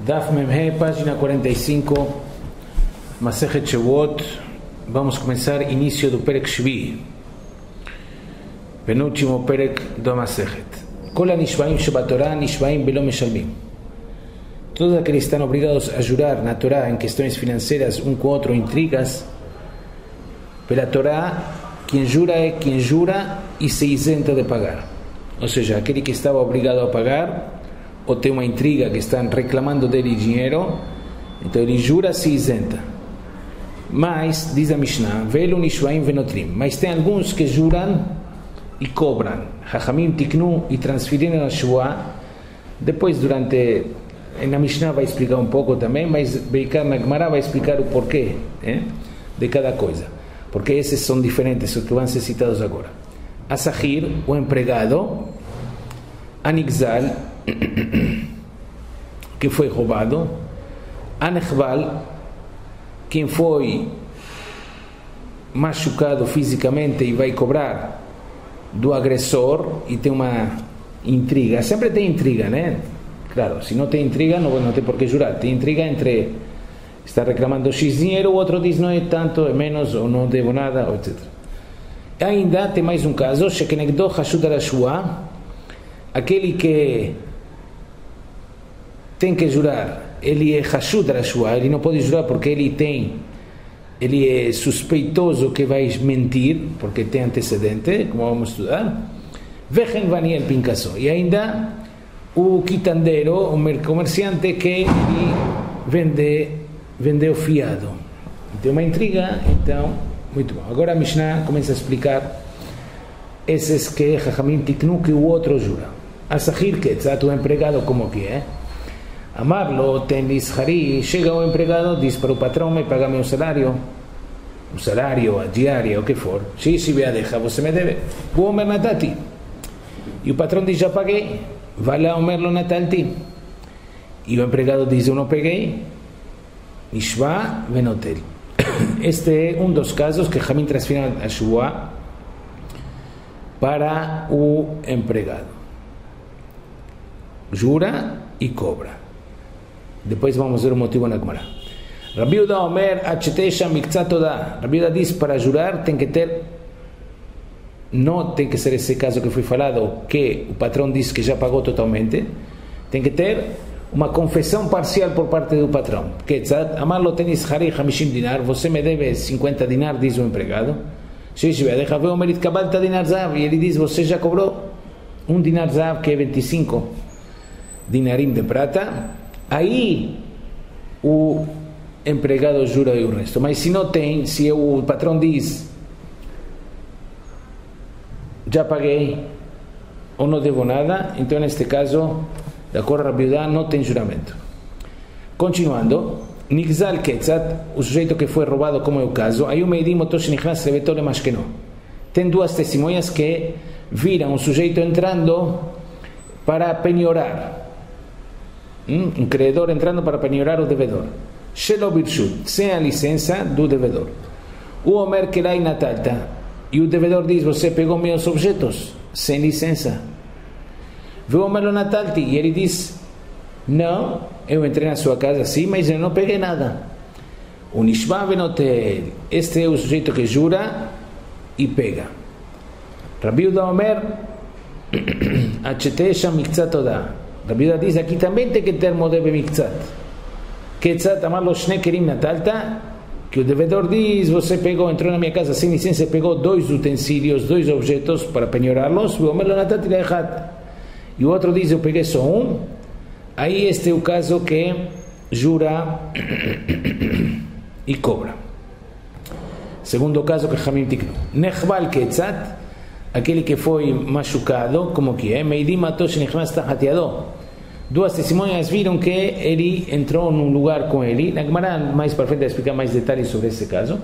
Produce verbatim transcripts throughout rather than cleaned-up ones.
Daf Memhe, página quarenta e cinco, Masechet Shavuot. Vamos começar início do Perek Shvi, penúltimo Perek do Masechet. Kol hanishbaim shebatorah nishbaim belo meshalmim. Todos aqueles que estão obrigados a jurar na Torá em questões financeiras, um com o outro, intrigas, pela Torá, quem jura é quem jura e se isenta de pagar. Ou seja, aquele que estava obrigado a pagar, ou tem uma intriga que estão reclamando dele dinheiro, então ele jura, se isenta. Mas, diz a Mishnah, velo nishvaim venotrim, mas tem alguns que juram e cobram. Hachamim tiknu e transferiram a Shua. Depois, durante, na Mishnah vai explicar um pouco também, mas Beikar na Gemara vai explicar o porquê eh, de cada coisa, porque esses são diferentes, os que vão ser citados agora. Asahir, o empregado, Anigzal, que foi roubado, Anechbal, quem foi machucado fisicamente e vai cobrar do agressor e tem uma intriga. Sempre tem intriga, né? Claro, se não tem intriga não, não tem por que jurar. Tem intriga entre está reclamando X dinheiro, o outro diz não é tanto, é menos, ou não devo nada, etcétera. Ainda tem mais um caso, Shekenegdo Hashud al-Shua, aquele que tem que jurar, ele é Hashud al-Shua, ele não pode jurar porque ele tem, ele é suspeitoso que vai mentir, porque tem antecedente, como vamos estudar. Vechen Vaniel Pincasso. E ainda o quitandeiro, o comerciante que ele vende, vendeu fiado. Tem uma intriga, então, muito bom. Agora a Mishnah começa a explicar esses que Chachamim tiknu que o outro jura. Asahir Ketzat, o empregado, como que é? Amarlo, tem lishari, chega o empregado, diz para o patrão, me paga meu salário, o salário, a diária, o que for. Se se deixa, você me deve. O Omer Natati. E o patrão diz, já paguei. Vai lá, Omer lo Natalti. E o empregado diz, eu não peguei. Nishva venotel. Este é um dos casos que Chachamim transferiram a Shua para o empregado. Jura e cobra. Depois vamos ver o motivo na Gemara. Rabi Yehuda Omer achetesha miktzat todah. Rabi Yehuda diz, para jurar tem que ter, não tem que ser esse caso que foi falado, que o patrão diz que já pagou totalmente. Tem que ter uma confissão parcial por parte do patrão. Ketzat, amarlo tenis hari hamishim dinar, você me deve cinquenta dinar, diz o empregado. Deixa ver o merit kabalta dinar zav, e ele diz, você já cobrou um dinar zav, que é vinte e cinco dinarim de prata. Aí o empregado jura e o resto. Mas se não tem, se o patrão diz, já paguei ou não devo nada, então neste caso, de acordo com a Rabi Yehuda, não tem juramento. Continuando, Nigzal Ketzat, o sujeito que foi roubado, como é o caso, aí o Meidim Otosh Nichnas Levetole Mashkeno. Tem duas testemunhas que viram o sujeito entrando para penhorar. Um credor entrando para penhorar o devedor. Shelo Birshut, sem a licença do devedor. O Omer Kelai Natalta. E o devedor diz, você pegou meus objetos sem licença. Vê o Omer lo Natalti. E ele diz, não, eu entrei na sua casa sim, mas eu não peguei nada. O Nishma Venotel. Este é o sujeito que jura e pega. Rabi Yehuda Omer achetesha miktzat todah. Rabi Yehuda diz, aqui também tem que ter modebe miktzat. Ketzat amarlo shne kerim natalta, que o devedor diz, você pegou, entrou na minha casa sem licença, pegou dois utensílios, dois objetos para penhorá-los, e o outro diz, eu peguei só um. Aí este é o caso que jura e cobra. Segundo caso que Chachamim tiknu. Nechbal Ketzat, aquele que foi machucado, como que é? Meidim Atosh Nichnas Tachat Yado. Duas testemunhas viram que ele entrou num lugar com ele. Na Gemara, mais para frente, vai explicar mais detalhes sobre esse caso.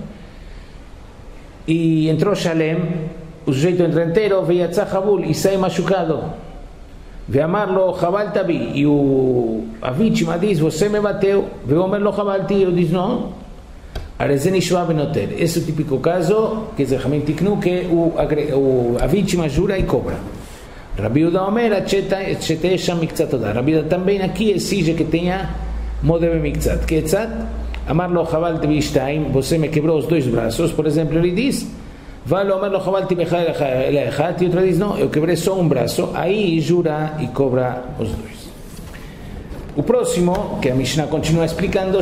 E entrou Shalem, o sujeito entra inteiro, veio Tzachabul e sai machucado. Veio amarlo Chabal Tabi. E o, a vítima diz, você me bateu. Veio amarlo Chabal Ti. Ele diz, não. Arezen Ishva Benotel. Esse é o típico caso que Chachamim tiknu, que o, o, a vítima jura e cobra. Rabi Yehuda Omer, Rabi Yehuda também aqui exige que tenha modebe miktzat. Ketzat, amarlo chavalti bishtaim, você me quebrou os dois braços, por exemplo, ele diz, valo amarlo chavalti bechad, e outro diz, não, eu quebrei só um braço, aí jura e cobra os dois. O próximo, que a Mishnah continua explicando,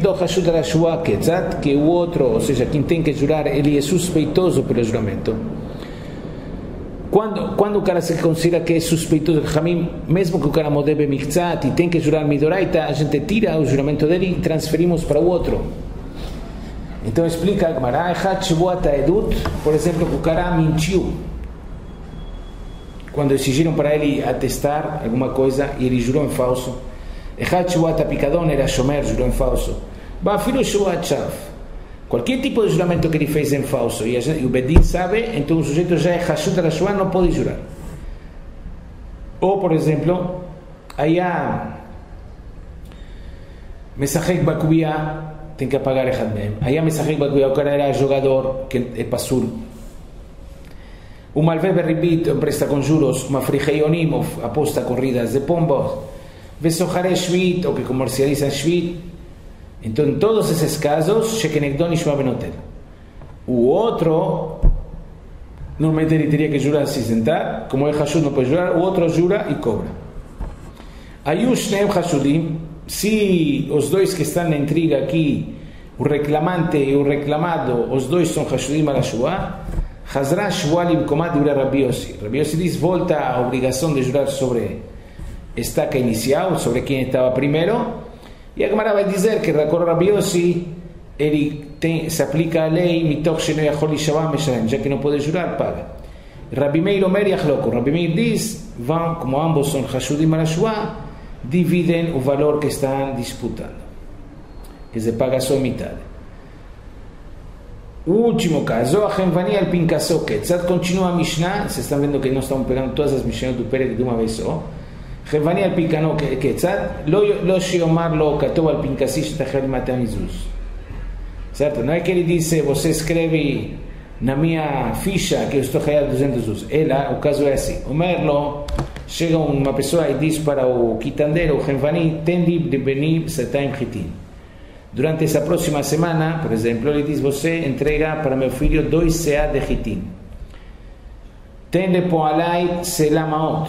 que o outro, ou seja, quem tem que jurar, ele é suspeitoso pelo juramento. Quando, quando o cara se considera que é suspeitoso, mesmo que o cara modebe miktzat e tem que jurar midoraita, a gente tira o juramento dele e transferimos para o outro. Então explica a Gemara, por exemplo, que o cara mentiu. Quando exigiram para ele atestar alguma coisa e ele jurou em falso. Echad Shuat Apikadon era Shomer, jurou em falso. Bafilo Shuat Shav. Qualquer tipo de juramento que ele fez em falso e, gente, e o Bedin sabe, então o sujeito já é Hashut Rashuah, não pode jurar. Ou, por exemplo, aí há Mesachek Bakubia, tem que apagar Echad Mehem. Aí há Mesachek Bakubia, o cara era jogador, que é Pasur. O Malvé Berribit empresta com juros, uma Frigeionim, aposta corridas de pombos. Vesohare Shvit, ou que comercializa Shvit. Então, em todos esses casos, Shekenegdon Ishma Benotel. O outro, normalmente ele teria que jurar se sentar, como é Hashud, não pode jurar, o outro jura e cobra. Aí os Shneim Hashudim, se os dois que estão na intriga aqui, o reclamante e o reclamado, os dois são Hashudim al Shua, Hazra Shua Limkomad Yura Rabbi Yossi. Rabbi Yossi diz, volta a obrigação de jurar sobre estaca inicial, sobre quem estava primeiro, e a Gemara vai dizer que Rakor Rabbi Yossi, ele tem, se aplica a lei mitoch sheno yachol lishavah meshalem, já que não pode jurar, paga. Rabbi Meir Omer yachloko, Rabbi Meir diz, vão, como ambos são Hashudim al Shua, dividem o valor que estão disputando, que se paga só metade. O último caso, a Henvani al Pinkaso Ketzat, continua a Mishnah, vocês estão vendo que nós estamos pegando todas as Mishnah do Perek de uma vez só. Henvani al Pinkano Ketzat, lo shiomar lo katov al Pinkasi shetachel matamizuz. Certo? Não é que ele disse, você escreve na minha ficha que eu estou ganhando duzentos zuz. Ela, o caso é assim. O merlo, chega uma pessoa e diz para o quitandeiro, o Henvani, tendi de benir setaim hitin. Durante essa próxima semana, por exemplo, ele diz, você entrega para meu filho dois C A de hitin. Tende poalai selamaot.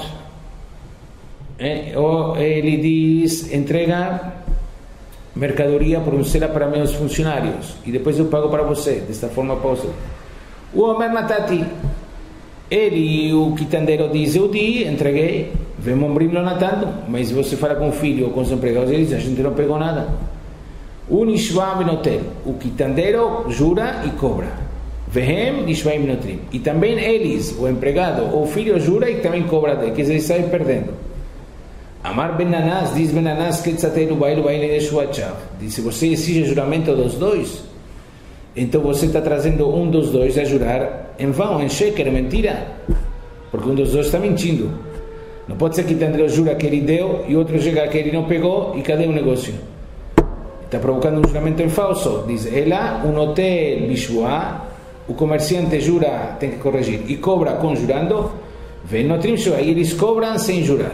Ou ele diz, entrega mercadoria por um sela para meus funcionários e depois eu pago para você, desta forma posso. O Omer Natati, ele, o quitandeiro diz, eu di, entreguei, vem Ombrim lo natando, mas você fala com o filho ou com os empregados, ele diz, a gente não pegou nada. O Nishva Benotel, o quitandeiro jura e cobra. Vehem Nishva Benotrim. E também eles, o empregado ou o filho jura e também cobra dele, que eles saem perdendo. Amar Ben Nanás, diz Ben Nanás que tzateiru bailu baile de Shuachav. Diz, se você exige juramento dos dois, então você está trazendo um dos dois a jurar em vão, em sheker, mentira. Porque um dos dois está mentindo. Não pode ser que o quitandeiro jura que ele deu e o outro chega que ele não pegou e cadê o negócio? Está provocando um juramento em falso. Diz, ela, um hotel bishua, o comerciante jura, tem que corrigir, e cobra conjurando, vem no trimshua, e eles cobram sem jurar.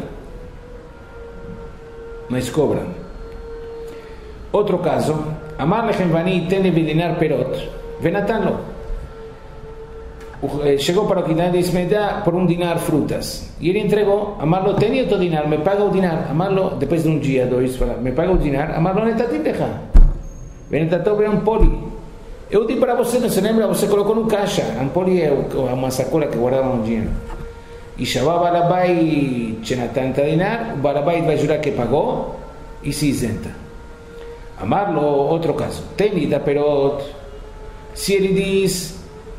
Mas cobram. Outro caso, Amar Lechenvani tende dinar perot, venatalo. Chegou para o quitante e disse, me dá por um dinar frutas. E ele entregou, Amarlo tem outro dinar, me paga o dinar. Amarlo, depois de um dia, dois, fala, me paga o dinar. Amarlo netatim deja. Venetatou é um poli. Eu dei para você, não se lembra? Você colocou no caixa. Um poli é uma sacola que guardava um dinheiro. E Shabbat Balabai Chenatanta dinar, o Balabai vai jurar que pagou e se isenta. Amarlo, outro caso. Tem da perot. Se ele diz,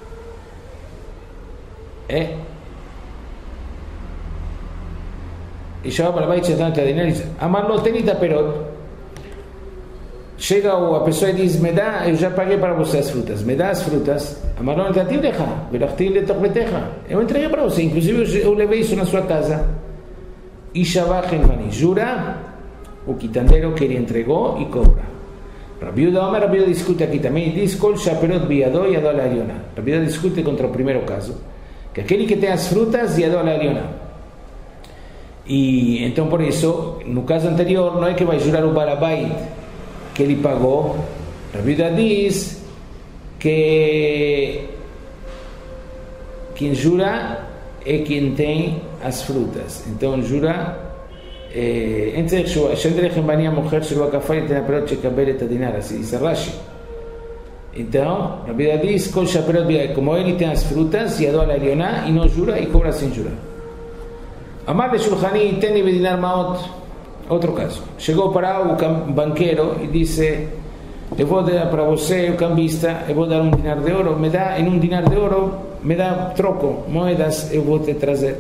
é, e Shabbat Balabai Chenatanta dinar, diz, Amarlo, tem da perot. Chega a pessoa e diz, me dá, eu já paguei para você as frutas, me dá as frutas. Amarlo netativ deja, velachtiv letochbeteja. Eu entreguei para você, inclusive eu levei isso na sua casa. E Shabbat Henvani, jura o quitandeiro que ele entregou e cobra. Rabbi Yehuda Omer, Rabbi Yehuda discute aqui também, diz, kol shaperot biado e adol ariona. Rabbi Yehuda discute contra o primeiro caso, que aquele que tem as frutas e adol ariona. E então, por isso, no caso anterior, não é que vai jurar o balabait que ele pagou. Rabi Yehuda diz que quem jura é quem tem as frutas. Então, jura. Entre Shendrechem Bani, a mulher chegou a Kafar e tem a perot de cabelo e dinar, assim diz Rashi. Então, Rabi Yehuda diz, como ele tem as frutas, e adora a Elioná, e não jura, e cobra sem jurar. Amar de Shulchani, tem de dinar maot. Outro caso. Chegou para o banqueiro e disse, eu vou dar para você, o cambista, eu vou dar um dinar de ouro, me dá, em um dinar de ouro, me dá troco, moedas, eu vou te trazer.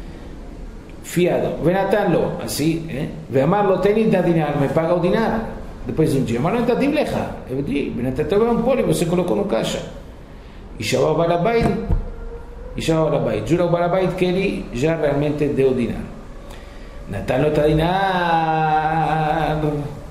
Fiado. Venatalo, assim, eh? Veamarlo, tem de dinar, me paga o dinar. Depois de um dia, mas não está de blecha. Eu disse, Venatalo é um poli, você colocou no caixa. E chamou o balabait, e chamou o balabait. Jura o balabait que ele já realmente deu dinar. Natal não está dinar.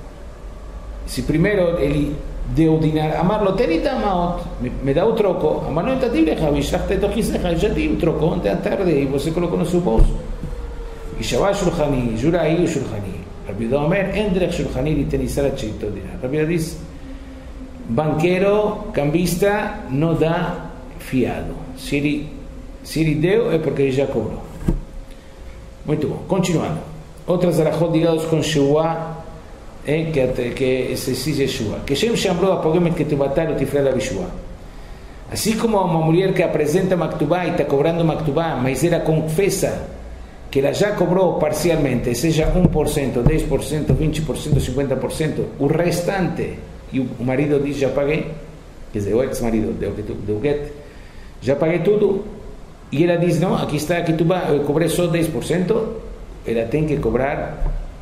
Se primeiro ele deu dinar, amarlo, tem de maot, me dá o troco. Amar não está de blecha, já tive o troco ontem à tarde e você colocou no seu bolso. E chamou o Shulchani, jura aí o Shulchani. Rabi Yehuda Omer, Endrech Shulchani li tenisar cheito dinar. Rabi Yehuda diz, banqueiro, cambista, não dá fiado. Se ele, se ele deu, é porque ele já cobrou. Muito bom. Continuando. Outras alachot ligadas com Shua, é, que, que se exige Shua. Que Shem chambrou a pogemet que tu batalha o tifrela bishua. Assim como uma mulher que apresenta Maktubá e está cobrando Maktubá, mas ela confessa que ela já cobrou parcialmente, seja um por cento, dez por cento, vinte por cento, cinquenta por cento, o restante, e o marido diz, já paguei, quer dizer, o ex-marido deu get, já paguei tudo, e ela diz, não, aqui está, aqui tu vai, eu cobrei só dez por cento, ela tem que cobrar,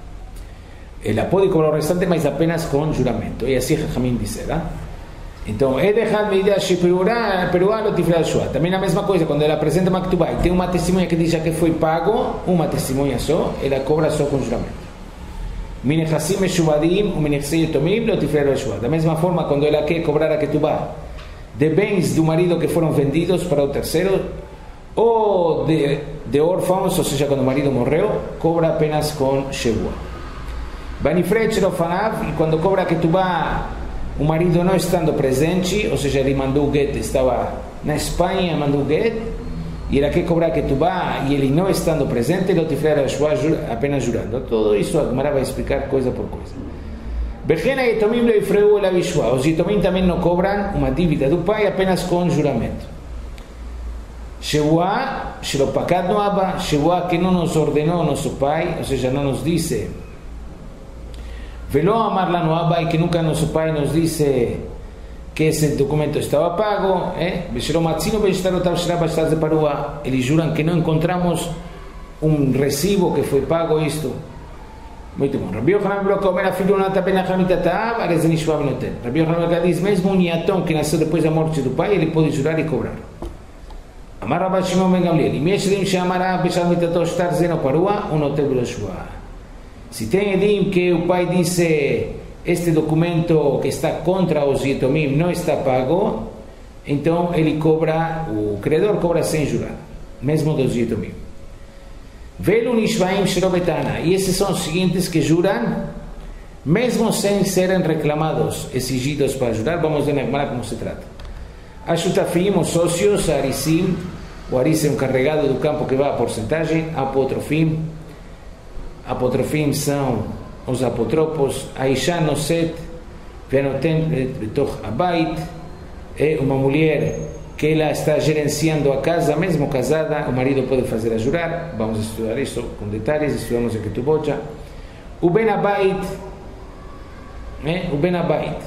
ela pode cobrar o restante, mas apenas com juramento, e assim Jajamim disse, tá? Então, é deixar me ideia peruano tifrar shua. Também a mesma coisa, quando ela apresenta uma Maktubá e tem uma testemunha que diz já que foi pago, uma testemunha só, ela cobra só com juramento. Minechassim e shuvadim, o minechsei e tomim, lo tifrar shua. Da mesma forma, quando ela quer cobrar a Ketubá de bens do marido que foram vendidos para o terceiro, ou de, de órfãos, ou seja, quando o marido morreu, cobra apenas com shevua. Banifret Rofanav, e quando cobra a Ketubá, o marido não estando presente, ou seja, ele mandou o get, estava na Espanha, mandou o get, e ela quer cobrar Ketubá, e ele não estando presente, ele tifrar a shua apenas jurando. Tudo isso a Gemara vai explicar coisa por coisa. Bechena e Yetomim lo ifreu el abishua. Os Yetomim também não cobram uma dívida do pai apenas com juramento. Shevua, Shelopakad no Abba, Shevua que não nos ordenou nosso pai, ou seja, não nos disse Velo amar lá no Abba, e que nunca nosso pai nos disse que esse documento estava pago, eles juram que não encontramos um recibo que foi pago isto. Muito bom. Rabi Yochanan bloca Omer afilho nata ben achamitatab, arezan ishua benoten. Rabi Yochanan diz, mesmo um niatão que nasceu depois da morte do pai, ele pode jurar e cobrar. Amar Rabbi Shimon ben Gamliel, e mesmo se chamará bechal mitato estar zeno parua, um note broshua. Se tem edim que o pai disse este documento que está contra os Yetomim não está pago, então ele cobra, o credor cobra sem jurar, mesmo dos Yetomim. Velu nishvaim sherobetana, e esses são os seguintes que juram, mesmo sem serem reclamados, exigidos para jurar. Vamos ver na Gemara como se trata. Ashutafim, os sócios, Arisim, o Aris é um carregado do campo que vai a porcentagem, Apotrofim, Apotrofim são os apotropos, Aisha Noset, Venoten Betoch Abait, é uma mulher que ela está gerenciando a casa, mesmo casada, o marido pode fazer a jurar. Vamos estudar isso com detalhes, estudamos em Ketubot já. O Ben Abait, é, o Ben Abait,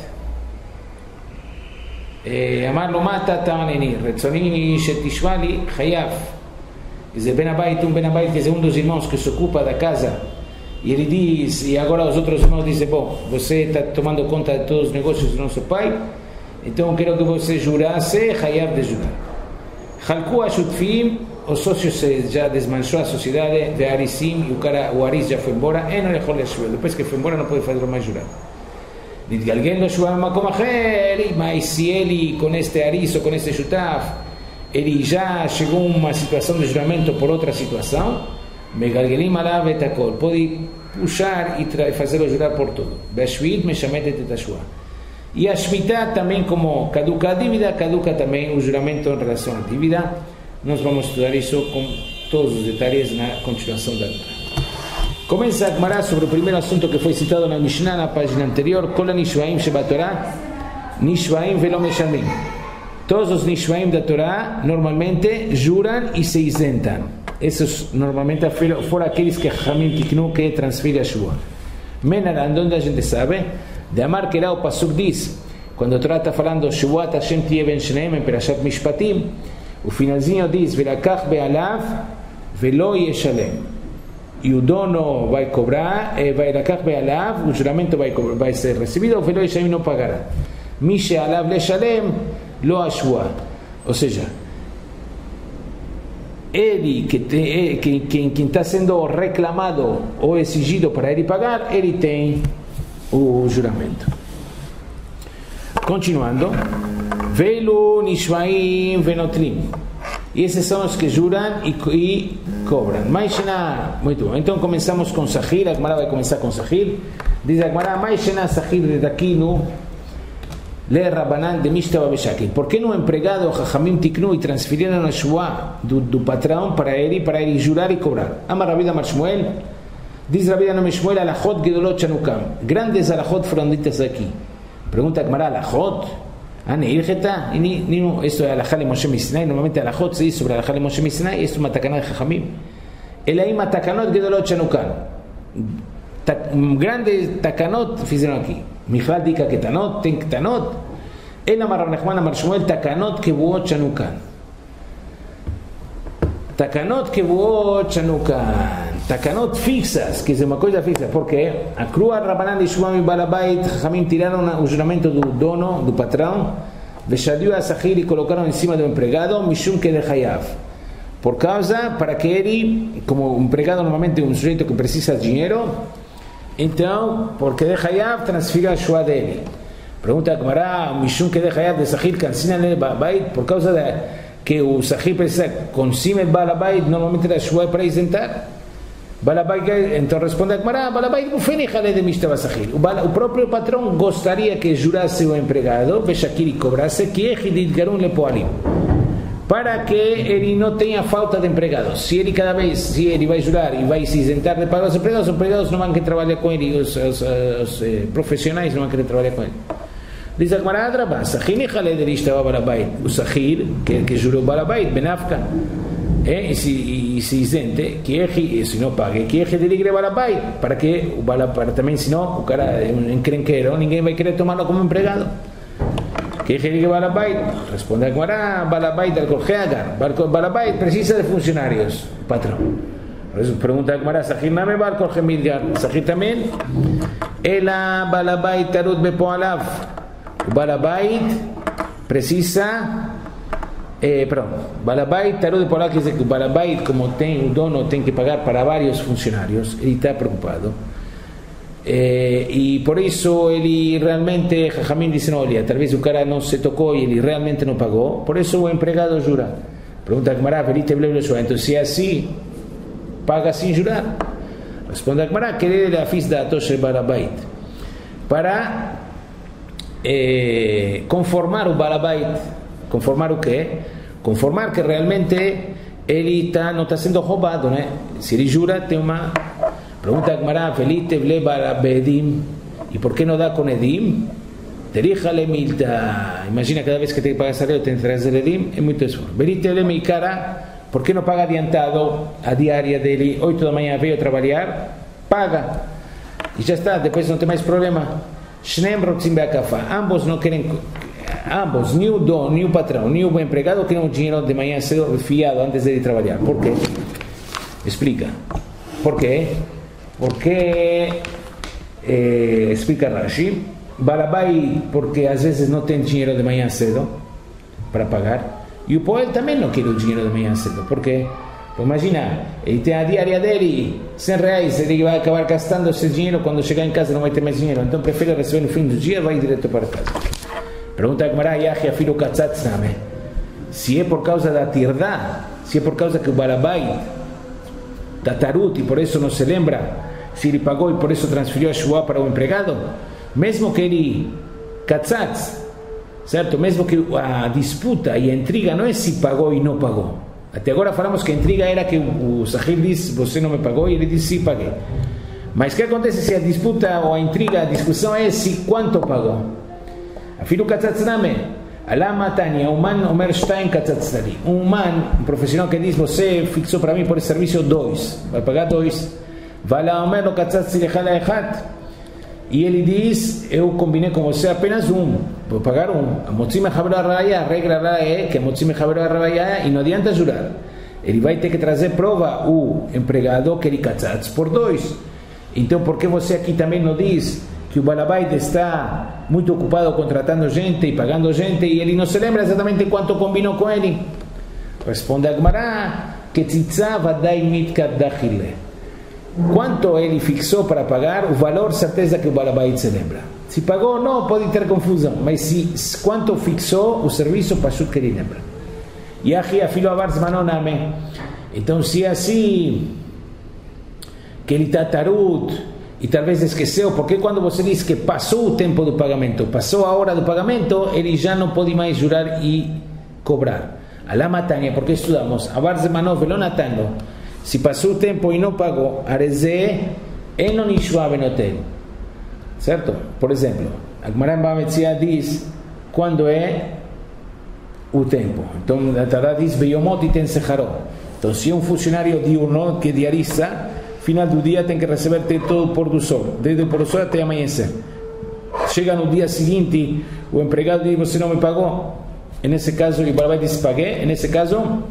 Amar lo mata ta'aneni, Retzonini shetishvali chayav. Diz Ben Abait, um Ben Abait, que é um dos irmãos que se ocupa da casa, e ele diz, e agora os outros irmãos dizem, bom, você está tomando conta de todos os negócios do nosso pai, então quero que você jurasse, chayav de jurar. Chalku ashutfim, os sócios já desmanchou a sociedade, de Arisim, e o cara, o Aris já foi embora, e não lechou leshuel, depois que foi embora não pode fazer mais jurar. Nitgalgen lo shuam makom acher, mas se ele, com este Aris ou com este shutaf, ele já chegou a uma situação de juramento por outra situação, Megalgelim alav et hakol, pode puxar e fazê-lo jurar por tudo. Be'ashvit meshametet et hashua. E a Shemitah também, como caduca a dívida, caduca também o juramento em relação à dívida. Nós vamos estudar isso com todos os detalhes na continuação da Gemara. Começa a Gemara sobre o primeiro assunto que foi citado na Mishnah, na página anterior, Kol HaNishvaim Shebatorah, Nishvaim Velo Meshamim. Todos os Nishvaim da Torá normalmente juram e se isentam. Esses normalmente foram aqueles que Hamim Tiknu, que transfere a Shua. Menaran, onde a gente sabe, de Amar que lá o Pasuk diz, quando a Torá está falando Shuvat Hashem Tiye Ben Shneim em Perashat Mishpatim, o finalzinho diz Velakach Be'alav Velo Yeshalem. E o dono vai cobrar, vai Velakach Be'alav, o juramento vai, vai ser recebido, Velo Yeshalem não pagará. Mishe Alav Leshalem Lo Ashua. Ou seja, ele que tem, quem, quem, quem está sendo reclamado ou exigido para ele pagar, ele tem o juramento. Continuando, Velu Nishvaim Venotlim. E esses são os que juram e, e cobram. Maishena, muito bom. Então começamos com Sahir. A Gemara vai começar com Sahir. Diz a Gemara, Maishena Sahir de daqui no Le Rabanan de Mishtaba Beshakil. Por que no empregado Jajamim Tiknu e transferiram a Shua do, do patrão para ele, para ele jurar e cobrar? Ama Rabida Mar Shmuel. Diz Rabida Mar Shmuel, Alachot Gedolot Chanukam. Grandes alachot foram ditas aqui. Pergunta a Gemara, alachot? Ah, Neirgeta? Esto é alachá le Moshe Misnai. Normalmente alachot se diz sobre alachá le Moshe Misnai. Esto é uma takanah de Jajamim. Elaim Takanot Gedolot Chanukam. Grandes takanot fizeram aqui. Michal dica que tanot, tem que tanot. Ela Rav Nachman Amar Shmuel, takanot kevuot shanukan. Takanot kevuot shanukan. Takanot fixas, que é uma coisa fixa. Porque a crua Rabanan de Shmuel e Balabait, Jamim tiraram o juramento do dono, do patrão, veshadiu a Sahir e colocaram em cima do empregado, mishum que de hayav. Por causa, para que ele, como um empregado normalmente é um sujeito que precisa de dinheiro, então, porque de Hayav transfira a Shua dele. Pergunta a Gemara, o Mishum que de Hayav de Sahir cancina ele Balabait, por causa de que o Sahir precisa consime Balabait, normalmente a Shua é para isentar. Balabait, então responde a Gemara, Balabait bufeni jale de Mishtaba Sahir. O próprio patrão gostaria que jurasse o empregado, Beshakir e cobrasse, que Echidit Garun le Poalim, para que ele não tenha falta de empregados. Se ele cada vez, se ele vai jurar e vai se isentar de pagar os empregados, os empregados não vão querer trabalhar com ele, os, os, os eh, profissionais não vão querer trabalhar com ele. Diz a Gemara Adrabá, Sahir Echalé de Lishtaba Balabait, o Sahir, que, que jurou Balabait, Benafka, eh, e, se, e se isente, que ele, se não pague, que ele deligre Balabait, para que o Balabait, também senão o cara é um encrenqueiro, ninguém vai querer tomá-lo como empregado. Que ele que Balabait, responde a Gemara, Balabait al Kolheagar, Balabait precisa de funcionários, patrão. Pergunta a Gemara, Sahir name Bal Kolhemidgar, Sahir também, ela Balabait tarut bepoalav, o Balabait precisa, eh, perdão, Balabait tarut bepoalav, quer dizer que o Balabait, como tem, o dono tem que pagar para vários funcionários, ele está preocupado. Eh, e por isso ele realmente, Jajamim disse, olha, talvez o cara não se tocou e ele realmente não pagou, por isso o empregado jura. Pergunta a Gemara, então se é assim, paga sem jurar? Responde a Gemara, que ele é a fiz da Toshe Balabait, para eh, conformar o Balabait. Conformar o quê? Conformar que realmente ele tá, não está sendo roubado, né? Se ele jura, tem uma... Pergunta a Gemara, Felite vle Balabedim, e por que não dá com Edim? Teríjale milta. Imagina, cada vez que tem que pagar salário, tem que trazer Edim, é muito esforço. Felite vle Meikara, por que não paga adiantado a diária dele? oito da manhã veio trabalhar, paga. E já está, depois não tem mais problema. Shneim rotzim be'akafa. Ambos não querem, ambos, nem o dono, nem o patrão, nem o empregado querem o dinheiro de manhã cedo fiado antes de ele trabalhar. Por quê? Explica. Por quê? Porque, eh, explica Rashi, Balabai, porque às vezes não tem dinheiro de manhã cedo para pagar, e o Poel também não quer o dinheiro de manhã cedo. Por quê? Pues imagina, ele tem a diária dele, cem reais, ele vai acabar gastando esse dinheiro, quando chegar em casa não vai ter mais dinheiro, então prefere receber no fim do dia, vai direto para casa. Pergunta a Gemara, Yahi afilo katzatzame, se é por causa da tirdá, se é por causa que o Balabai tatarut, e por isso não se lembra se ele pagou e por isso transferiu a Shua para o empregado, mesmo que ele katzatz, certo? Mesmo que a disputa e a intriga não é se pagou e não pagou. Até agora falamos que a intriga era que o Sahir diz, você não me pagou, e ele diz, sim, paguei. Mas o que acontece se a disputa ou a intriga, a discussão é se quanto pagou? Afilo katzatzname, alama tanya, um man omer shtaim katzatztali. Um man, um profissional que diz, você fixou para mim por esse serviço dois, vai pagar dois. Vai lá, omer lo katzatzli lechala echat. E ele diz, eu combinei com você apenas um, vou pagar um. A motzim mechaber arraya, a regra lá é que a motzim mechaber arraya, e não adianta jurar. Ele vai ter que trazer prova, o empregado, que ele katzatz por dois. Então, por que você aqui também não diz que o balabait está muito ocupado contratando gente e pagando gente e ele não se lembra exatamente quanto combinou com ele? Responde a Gemara, que tzitza vadai mitkat dachile. Quanto ele fixou para pagar, o valor, certeza que o balabait se lembra. Se pagou ou não, pode ter confusão, mas se quanto fixou o serviço, pashut que ele lembra. E aqui afilo avar zmanoname. Então, se é assim, que ele está tarut e talvez esqueceu, porque quando você diz que passou o tempo do pagamento, passou a hora do pagamento, ele já não pode mais jurar e cobrar. Alama tanya, porque estudamos, avar zmanov velonatano. Se passou o tempo e não pagou, arezé eno nishua benotel. Certo? Por exemplo, a Gemara em Bava Metzia diz quando é o tempo. Então, a Torá diz beyomot iten secharot. Então, se é um funcionário diurno que diarista, final do dia tem que receber todo o pôr do sol, desde o pôr do sol até amanhecer. Chega no dia seguinte, o empregado diz, você não me pagou. Nesse caso, o balabait diz, paguei. Nesse caso,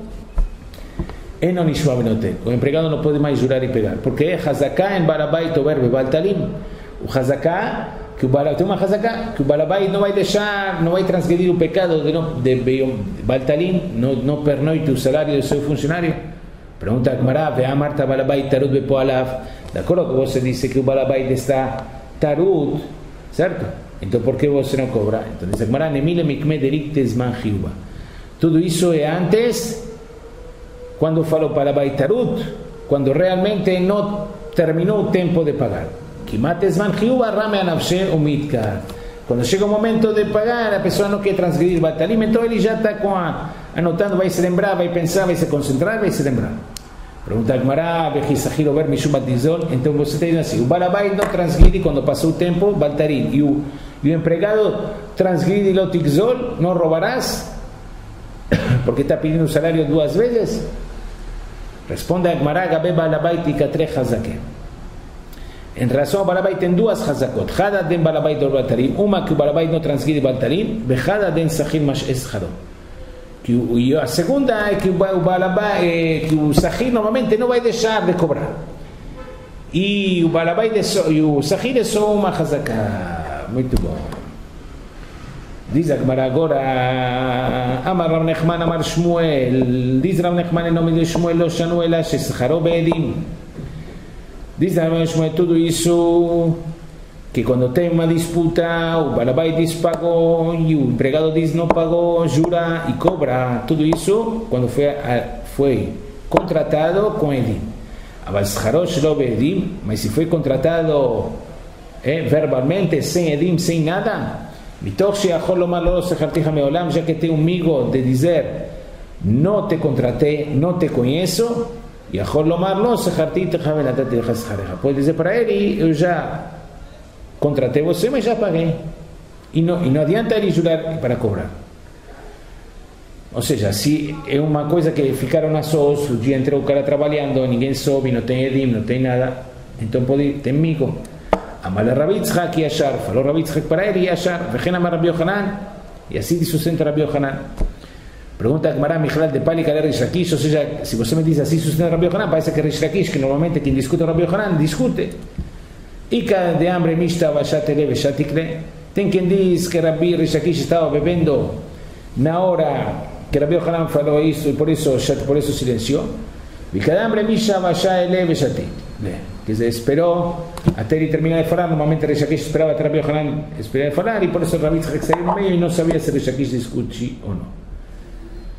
eno nishua benotel. O empregado não pode mais jurar e pegar. Porque é hazaká em balabait o verbo baltalim. O hazaká, que o balabait, tem uma hazaká, que o balabait não vai deixar, não vai transgredir o pecado de, não, de, de baltalim, não, não pernoite o salário do seu funcionário. Pergunta a Gemara, ve amarta balabait tarut bepoalav. De acordo com você disse que o balabait está tarut, certo? Então por que você não cobra? Então diz a Gemara, nemile mikme delictes man hiuba. Tudo isso é antes, quando falou balabait tarut, quando realmente não terminou o tempo de pagar. Quando chega o momento de pagar, a pessoa não quer transgredir batalim, então ele já está com a, anotando, vai se lembrar, vai pensar, vai se concentrar, vai se lembrar. Pergunta a Gemara, então você tem assim, o balabait não transgride quando passou o tempo, baltarim, e o, e o empregado transgride lotigzol, não roubarás, porque está pedindo o salário duas vezes? Responde a Gemara, gabe balabait e katre hazake. Em relação ao balabait tem duas hazakot. Hada den balabait do baltarim. Uma que o balabait não transgride baltarim. Bechada den sahir mas escharom. E a segunda é que o balabait, é que o sahir normalmente não vai deixar de cobrar. E o balabait e o sahir é só uma hazaká. Muito bom. Diz a Gemara agora. Amar Rav Nechman, Amar Shmuel. Diz Rav Nechman em nome de Shmuel. Lo shanu ela shescharom beedim. Diz a Shmuel tudo isso, que quando tem uma disputa, o balabait diz pagou e o empregado diz não pagou, jura e cobra. Tudo isso quando foi, foi contratado com Edim. Mas se foi contratado é, verbalmente, sem Edim, sem nada, já que tem um migo de dizer não te contratei, não te conheço, e a Lomar se pode dizer para ele, eu já contratei você, mas já paguei. E não, e não adianta ele jurar para cobrar. Ou seja, se é uma coisa que ficaram a sós, o dia inteiro o cara trabalhando, ninguém soube, não tem edim, não tem nada, então pode, tem migo. Amale Rav Yitzchak e Yashar, falou Rav Yitzchak para ele e Yashar, vejen amar Rabi Yohanan, e assim sustenta Rabi Yohanan. Pergunta a Gemara, Michlal de Pali, Kaler Rish Lakish, ou seja, se você me diz assim, sustenta Rabi Yohanan, parece que Rish Lakish, que normalmente quem discute Rabi Yohanan, discute. Ica de hambre mista, Vashatele, Vashatikle. Tem quem diz que Rabi Rish Lakish estava bebendo na hora que Rabi Yohanan falou isso, e por isso, por isso silenciou. Ica de hambre mista, Vashatele, Vashatikle. Quer dizer, esperou até ele terminar de falar. Normalmente Rish Lakish esperava até Rabi Yohanan esperar de falar, e por isso Rabi Yitzchak saiu no meio e não sabia se Rish Lakish discute ou não.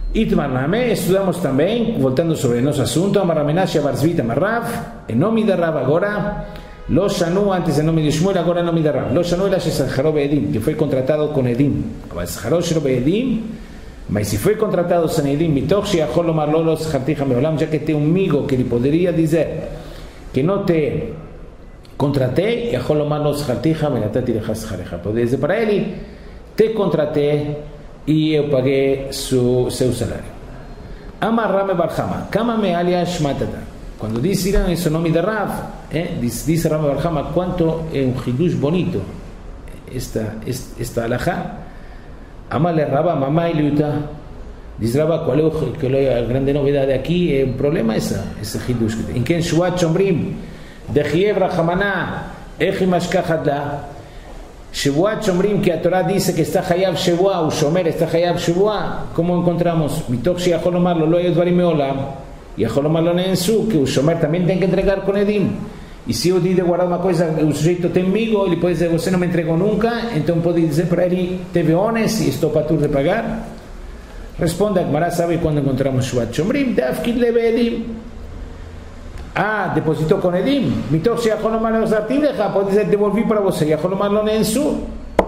Itmarname, estudamos também, voltando sobre o nosso assunto, Amarramenasha Barzvita Marrav, em nome da Rav agora, Lo Shanu, antes em nome de Shmuel, agora em nome da Rav. Lo Shanu era Shesacharó Beedim, que foi contratado com Edim. Shesacharó Shero Beedim, mas se foi contratado sem Edim, Mitoch Sheachol Lomar Lo Lo Secharticha Meolam, já que tem um amigo que ele poderia dizer que não te contratei, Yachol Lomar Lo Secharticha Menatati Lecha Secharecha. Poderia dizer para ele, te contratei e eu paguei su, seu salário. Amar Rame Barhama, Kama me alias Matata. Quando diz Irã, esse nome de Rav, eh, diz, diz Rame Barhama, quanto é um hidush bonito esta, esta, esta alajá. Amar le Rabba, mamá Iliuta. Diz Rabba, qual é a grande novidade aqui? É um problema essa, esse hidush. Em quem Shuat Shomrim, de Chiev Rachamaná, Echim Ashkachadla. Shevuat Shomrim, que a Torah dice que está Hayav Shevuah, o Shomer está Hayav Shevuah. ¿Cómo encontramos? Mitoch Sheachol Lomar Lo Lo Yodvarim Meolam, y Yachol Lomar Lo Neensu, que o Shomer também tem que entregar com Edim. E se eu digo de guardar uma coisa, o sujeito tem amigo, ele pode dizer, você não me entregou nunca, então pode dizer para ele, teve ones e estou para tu de pagar. Responde a Gemara, sabe quando encontramos Shevuat Shomrim? Dafkid Leve Edim. Ah, depositou com Edim. Mitoch Sheachol Lomar Lo Zartim Lecha, pode dizer, devolvi para você. Yachol Lomar Lo Neensu.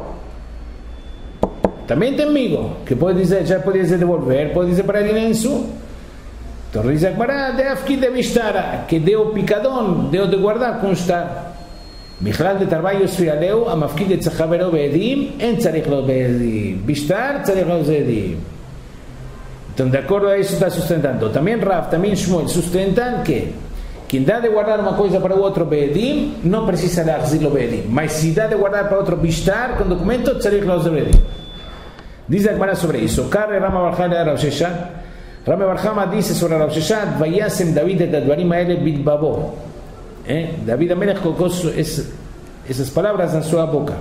Também tem amigo, que pode dizer, já pode dizer devolver, pode dizer para ele Neensu. Então diz a Gemara, Deafki de Vishtara, que deu picadão, deu de guardar com estar. Michlal de trabalho esfrialeu, a Mafki de Tzachavero Beedim, en Tzarich Lo Beedim. Vistar, Tzarich Lo Beedim. Então, de acordo a isso, está sustentando. Também Rav, também Shmuel sustentam que quem dá de guardar uma coisa para o outro Beedim, não precisa de Achzir Lo Beedim. Mas se dá de guardar para outro Vistar, com documento, Tzarich Lo Beedim. Diz a Gemara sobre isso. Kare Rama Barchana era Rav Sheshat. Rame Barhama dice sobre Rav Sheshat, Vayasem David et Advarim Haele Bilbabo. Eh? David Amelech colocó es, esas palabras en su boca.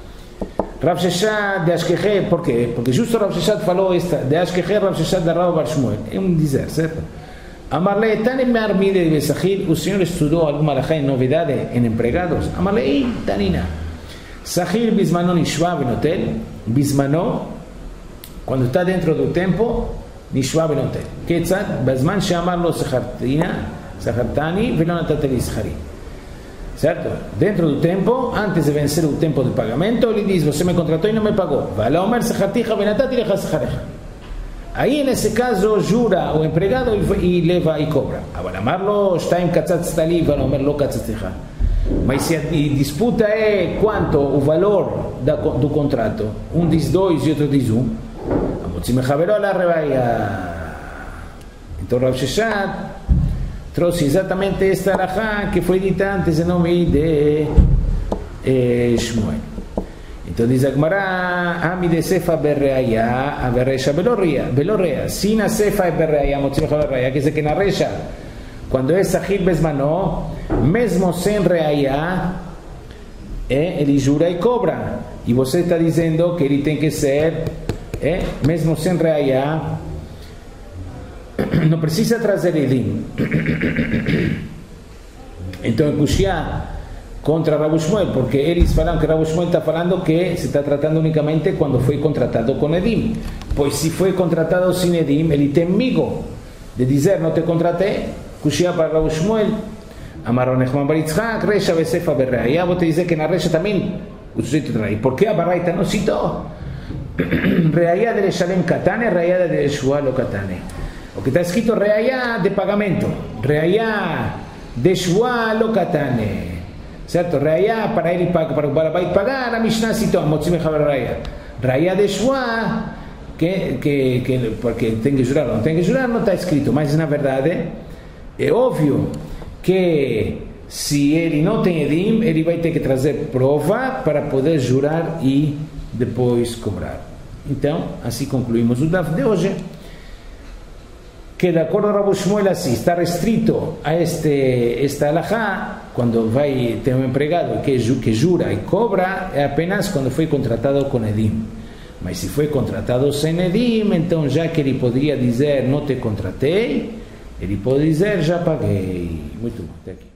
Rav Sheshat de Ashkehe, ¿por qué? Porque justo Rav Sheshat falou esta, de Ashkehe Rav Sheshat de Rav Bar Shmuel. É um dizer, certo? Amarle, Tanem me armide de Besahil, o senhor estudou alguma alajá em novidade em empregados? Amarle, Tanina. Sahil Bismano Nishva en hotel, Bismano, quando está dentro do tempo, נשווה ונותן. כיצד? בזמן שאמר לו סחרתינה, סחרתני ולא נתת לי שכרי. Certo? Dentro do tempo, antes de vencer o tempo de pagamento, ele diz, você me contratou e não me pagou. Vai Omer sacharticha venatati lecha sacharecha. Aí, nesse caso, jura o empregado e leva e cobra. Agora, amarlo, está em katzatz tali, vai Omer lo katzatzicha. Mas se a disputa é quanto o valor da, do contrato, um diz dois e outro diz um, se me javerou a rebaia. Então Rav Sheshat trouxe exatamente esta alajá que foi dita antes em nome de eh, Shmuel. Então diz a Gemara, Ami de Sefa berreaya, a berreisha belorrea. Se na Sefa é berreaya, motim javerreia, quer dizer que na reisha, quando é sahil besmano, mesmo sem reaya, eh, ele jura e cobra. E você está dizendo que ele tem que ser É, mesmo sem reaya, não precisa trazer Edim. Então é Kushia contra Rav Shmuel, porque eles falam que Rav Shmuel está falando que se está tratando unicamente quando foi contratado com Edim. Pois se foi contratado sem Edim, ele tem amigo de dizer não te contratei. Kushia para Rav Shmuel. Amaron Echman Bar Yitzchak, Resha Besefa Berreaya. Vou te dizer que na Resha também o sujeito trai. Por que a Baraita não citou? Reaya de Shalem Katane, Reaya de Shua lo Katane. O que está escrito Reaya de pagamento, Reaya de Shua lo Katane, certo? Reaya para ele para para o Barabait pagar, a Mishnah citou a Motzim Chavar Reaya. Reaya de Shua, que, que, que porque tem que jurar, não tem que jurar, não está escrito, mas na verdade é óbvio que se ele não tem Edim, ele vai ter que trazer prova para poder jurar e depois cobrar. Então, assim concluímos o Daf de hoje, que de acordo a Rav Shmuel assim, está restrito a este, esta alajá, quando vai ter um empregado que, que jura e cobra, é apenas quando foi contratado com Edim. Mas se foi contratado sem Edim, então já que ele poderia dizer não te contratei, ele pode dizer já paguei. Muito bom, até aqui.